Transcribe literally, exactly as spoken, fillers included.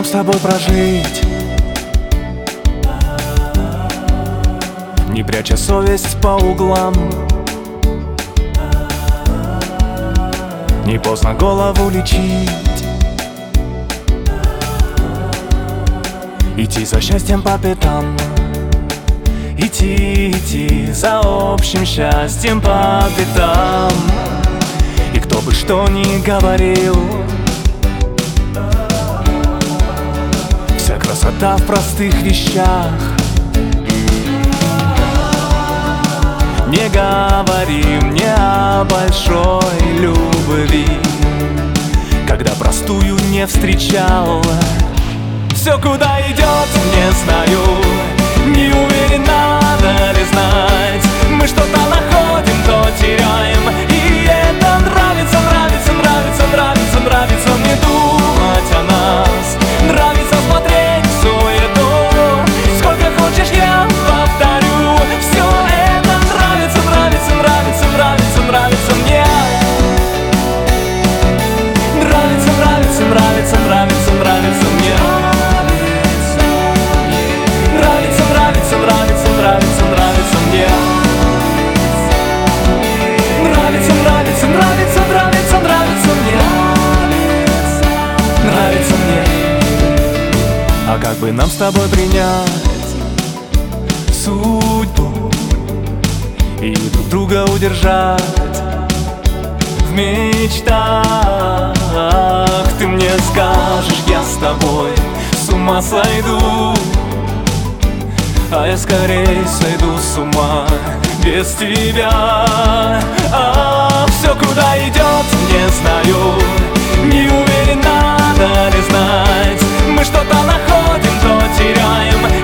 нам с тобой прожить, не пряча совесть по углам. Не поздно голову лечить, идти за счастьем по пятам. Идти, идти за общим счастьем по пятам. И кто бы что ни говорил, вся красота в простых вещах. Не говорим не о большой любви, когда простую не встречал. Все, куда идет, не знаю, не уверен, надо ли знать. Мы что-то находим, то теряем, и это нравится, нравится, нравится, нравится, нравится мне думать о нас. Нравится смотреть в суету, сколько хочешь я повторю. Все это нравится, нравится, нравится, нравится, нравится мне. Нравится, нравится, нравится, нравится, нравится мне. Нравится, нравится, нравится, нравится, нравится мне. Нравится, нравится, нравится, нравится, нравится мне. Нравится мне. А как бы нам с тобой принять судьбу и друг друга удержать в мечтах? Ты мне скажешь, я с тобой с ума сойду, а я скорее сойду с ума без тебя. А все, куда идет, не знаю, не уверен, надо ли знать. Мы что-то находим, то теряем,